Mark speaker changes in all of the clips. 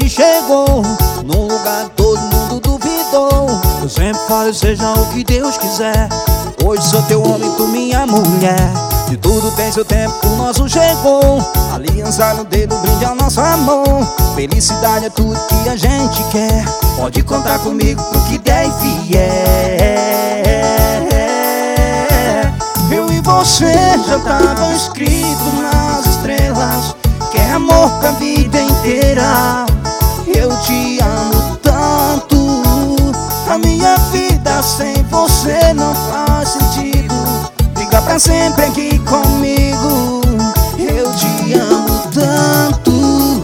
Speaker 1: gente chegou num lugar que todo mundo duvidou. Eu sempre falo, seja o que Deus quiser. Hoje sou teu homem, tu minha mulher. De tudo tem seu tempo, o nosso chegou. Aliança no dedo, brinde ao nosso amor. Felicidade é tudo que a gente quer. Pode contar comigo pro que der e vier. Eu e você já tava escrito nas estrelas, que é amor pra vida inteira. Eu te amo tanto, a minha vida sem você não faz sentido. Fica pra sempre aqui comigo, eu te amo tanto.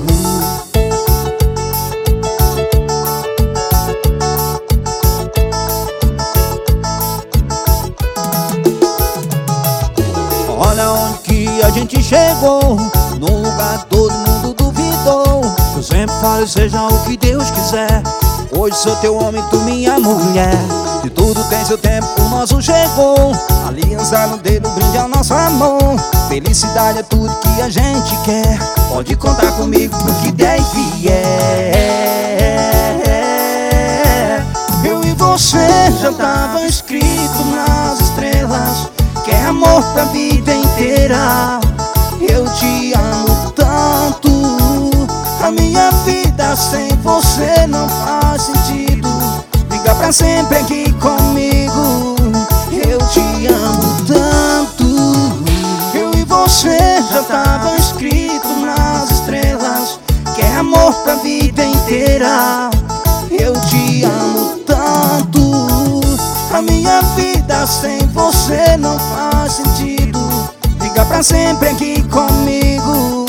Speaker 1: Olha onde que a gente chegou, num lugar que todo mundo duvidou. Eu sempre falo, seja o que Deus quiser. Hoje sou teu homem, tu minha mulher. De tudo tem seu tempo, o nosso chegou. Aliança no dedo, brinde ao nosso amor. Felicidade é tudo que a gente quer. Pode contar comigo pro que der e vier. Eu e você já tava escrito nas estrelas, que é amor pra vida inteira. Eu te amo tanto, a minha vida sem você não faz sentido. Fica pra sempre aqui comigo, eu te amo tanto. Eu e você já tava escrito nas estrelas, que é amor pra vida inteira. Eu te amo tanto, a minha vida sem você não faz sentido. Fica pra sempre aqui comigo,